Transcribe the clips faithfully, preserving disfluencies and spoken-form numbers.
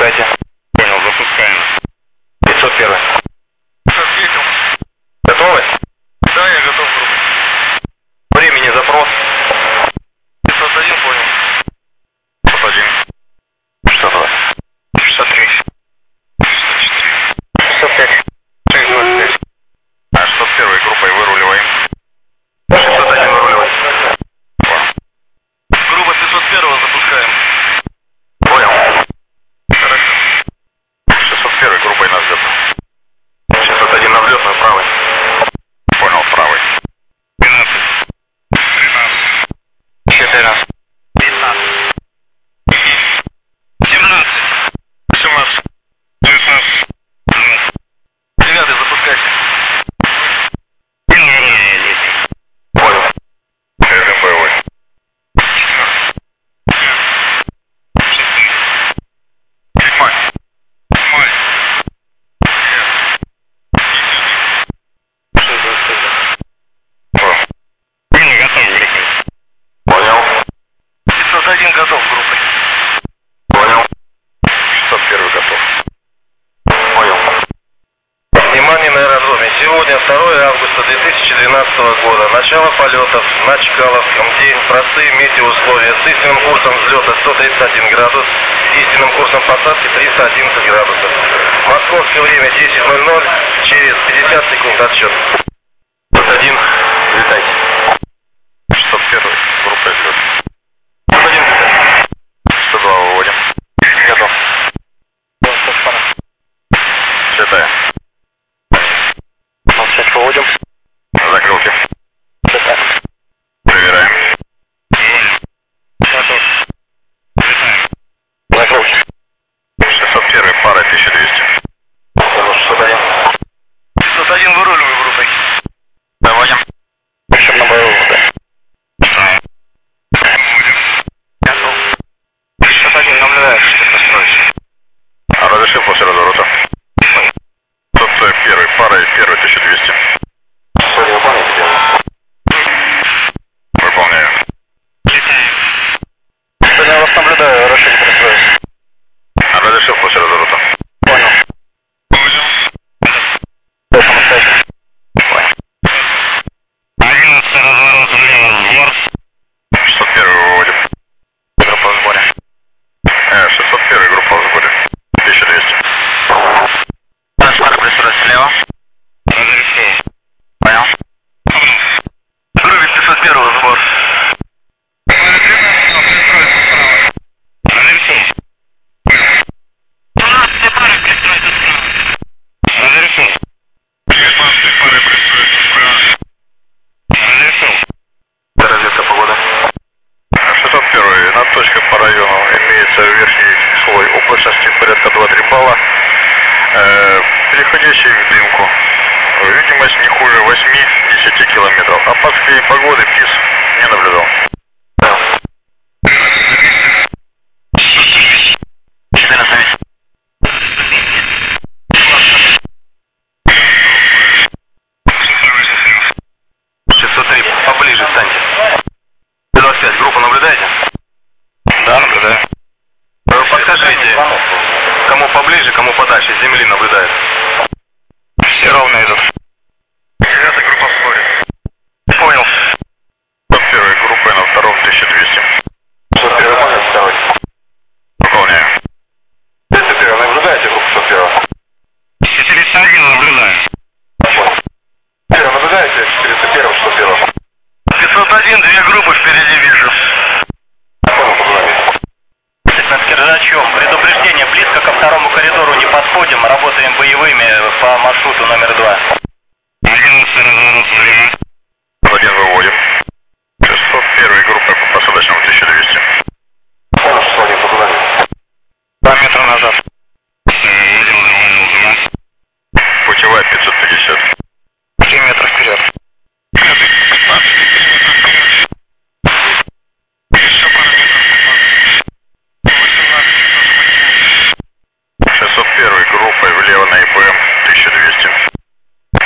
Запускайте. Понял, запускаем. пятьсот один. Ответил. Готовы? Да, я готов. Времени запрос. пятьсот один, понял. пятьсот один. шестьдесят два. шестьдесят три. шестьдесят четыре. шестьдесят пять. шесть двадцать пять. А шестьсот один группой выруливаем. шестьсот один выруливать. Группа пятьсот один запускаем. Понял. Хорошо. шестьсот один группой нас ждет. шестьсот один на взлетную, правый. Понял, правый. двенадцать. тринадцать. четырнадцать. пятнадцать. семнадцать. семнадцать. девятнадцать. двадцать. Девятый запускайте. Понял. Режим боевой. пятьсот один готов группой. Понял. шестьсот один готов. Понял. Внимание на аэродроме. Сегодня второе августа две тысячи двенадцатого года. Начало полетов на Чкаловском. День. Простые метеоусловия. С истинным курсом взлета сто тридцать один градус. Истинным курсом посадки триста одиннадцать градусов. Московское время десять ноль ноль. Через пятьдесят секунд отсчет. шестьсот один. Летайте. шестьсот один. Группа взлет. шестьсот один летайте. сто два выводим. Готов. Считаем. Молчать выводим. Закрылки. Считаем. Проверяем. Готов. Летаем. Закрылки. шестьсот один, пара тысяча двести. шестьсот один. пятьсот один выруливаю группой. Доводим. Ищем на боевую. Готов. шестьсот один наблюдает, что построить. Разрешил после разворота. сто один, пара и первый тысяча двести. Сори, выполняйте дело. Выполняю. Летаем. Сегодня я вас наблюдаю, разрешите пристроить. Разрешил после разворота. Понял. Понял. Да, самостоятельно. Понял. одиннадцать разворот влево, сбор. шестьсот один выводим. Группа в сборе. Э, шестьсот один группа в сборе. тысяча двести. Пара пристроить слева. Разрешил. Понял. Группе пятьсот один сбор. Разрешил. двенадцать пары пристроить справа. Разрешил. девятнадцать пары пристроить справа. Разрешил. Разведка погода. шестьсот один. Над точкой по району имеется верхний слой облачности порядка два-три балла, э, переходящий в дымку. Видимость не хуже восьми-десяти километров. Опаски погоды ПИС не наблюдал. четырнадцать. шестьсот три. Поближе встаньте. двадцать пять. Группу наблюдаете? Да, наблюдаю. Подскажите, кому поближе, кому подальше, с земли наблюдает? Все ровно идут. Девятая группа в сборе. Понял. Первой группой на втором тысяча двести. сто один выполняйте, второй. Выполняю. триста один, наблюдаете группу сто один? четыреста один наблюдаю. Первый наблюдаете? четыреста один, сто один. пятьсот один, две группы впереди вижу. Понял, поговорим. Лейтенант Киржачев, предупреждение, близко ко второму коридору не подходим, работаем боевыми по маршруту номер два. одиннадцать разворот влево. Один выводим. шестьсот один группа по посадочному тысяча двести. Понял, шестьсот один, поговорим. Два метра назад. Выводил, доводил, два. Путевая пятьсот пятьдесят. три метра вперед. Еще пара метров. шестьсот один группой влево на ИПМ тысяча двести.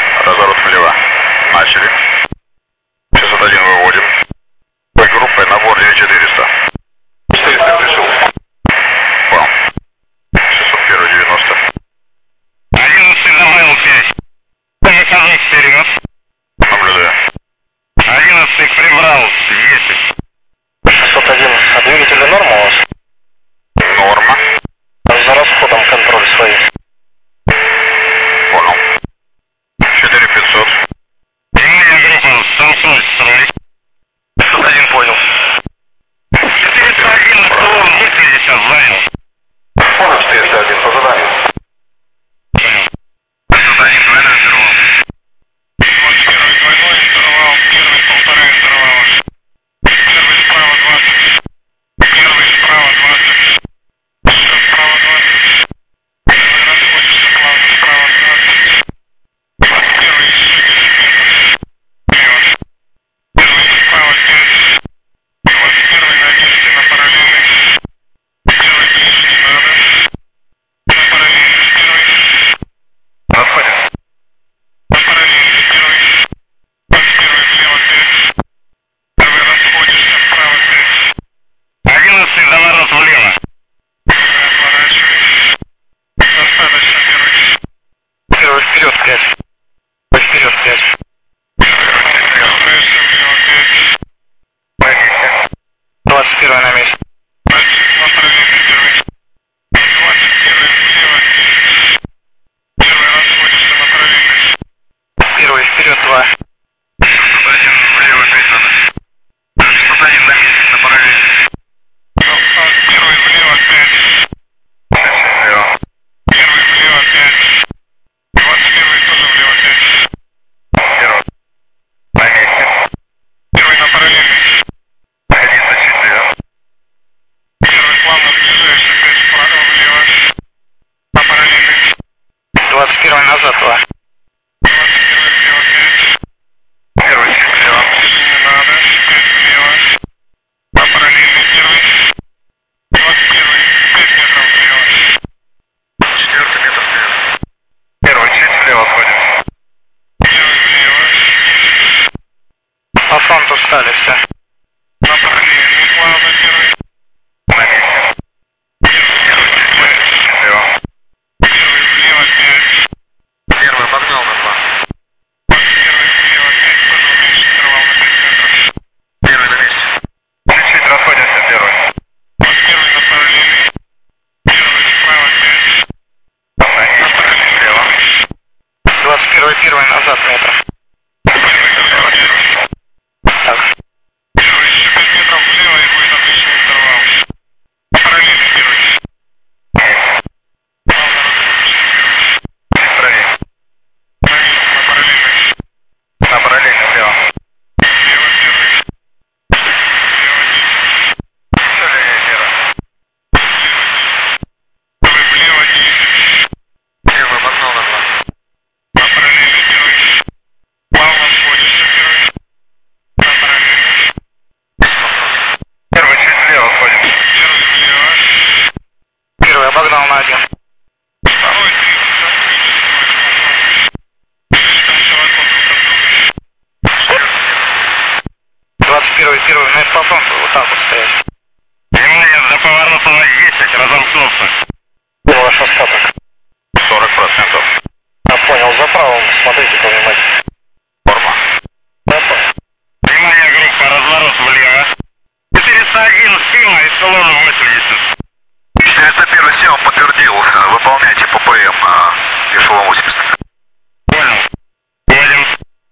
ВМ на эшелон восемьдесят. Понял. Едем.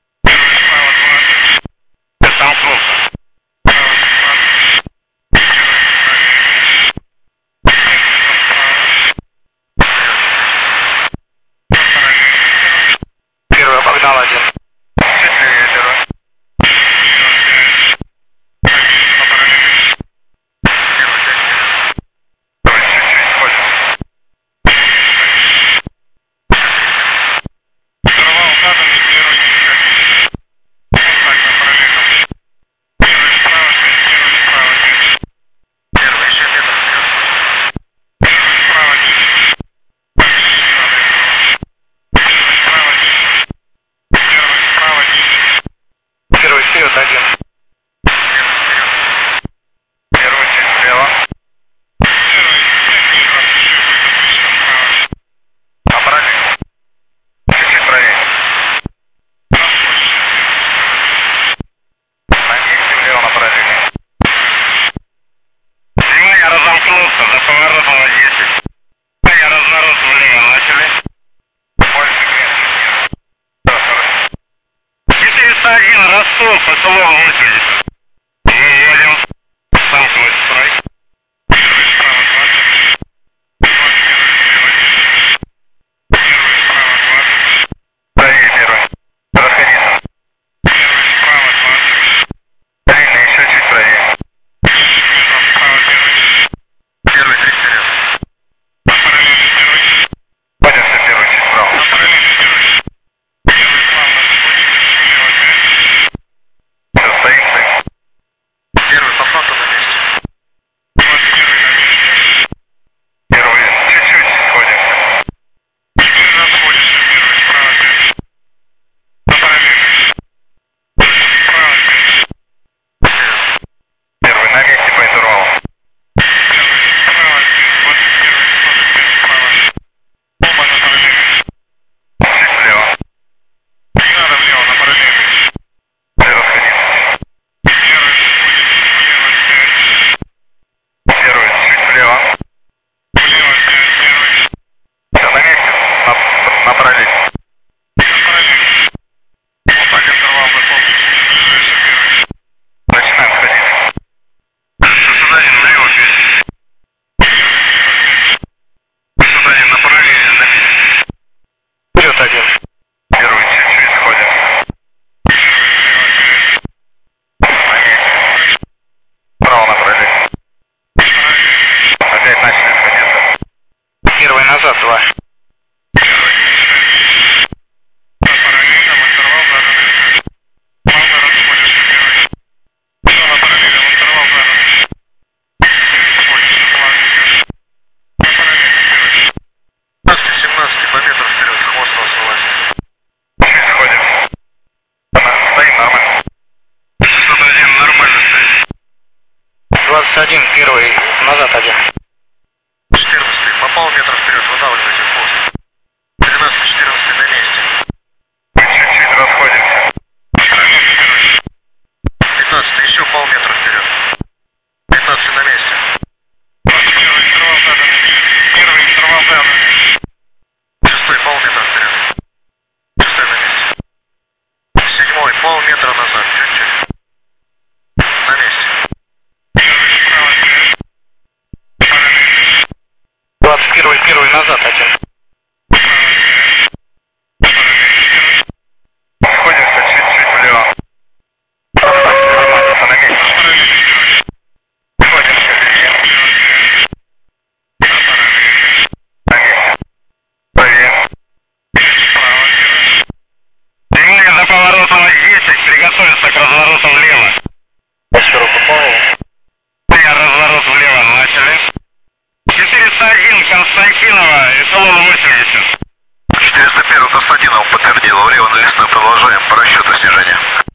Столкнулся. Первый обогнал один. Чуть левее первый. Первый вперед один. Первый чуть слева. Направление. Чуть-чуть правее. На месте в левом направлении. Дима, я разомкнулся за поворотом на десять. Я разворот влево начали. Больше клиент. Да, хорошо. четыреста один, Ростов, по селу восемьдесят. Не едем. Столкнулся строй. Правее первый. Расходиться. Длинный, еще чуть правее. Первый чуть вперед. Поднялся первый чуть вправо. Все, стоим, стоим. Первый по фронту на месте. Первый чуть-чуть сходимся. Первый на месте по интервалу. Чуть влево. При расходиться. Первый чуть влево. Все, на месте. На, на параллель. Начинаем сходить. шестьсот один налево пять. шестьсот один на параллели на месте. Вперед один. Первый чуть-чуть сходимся. На месте. Право на параллель. Опять начали сходиться. Первый назад два. семнадцать по метру вперед, хвост вас вылазит. Чуть сходимся. На- Стоим нормально. шестьсот один нормально стоит. двадцать один, первый назад один. четырнадцатый по полметра вперед, выдавливайте хвост. тринадцать четырнадцать на месте. Мы чуть-чуть расходимся. пятнадцатый еще полметра вперед. пятнадцатый на месте. Первый интервал задан. Шестой полметра вперед. Шестой на месте. Седьмой полметра назад, чуть-чуть. На месте. двадцать первый, первый назад один. Сходимся чуть-чуть влево. Нормально, на месте. Сходимся вверх. На месте. Правее. Дима, за поворотом на десять, приготовиться к развороту влево. Широко понял. Я разворот влево начали. четыреста один, Константинова, эшелон восемьдесят. четыреста один Константинов подтвердил. Влево на лесной продолжаем по расчету снижения.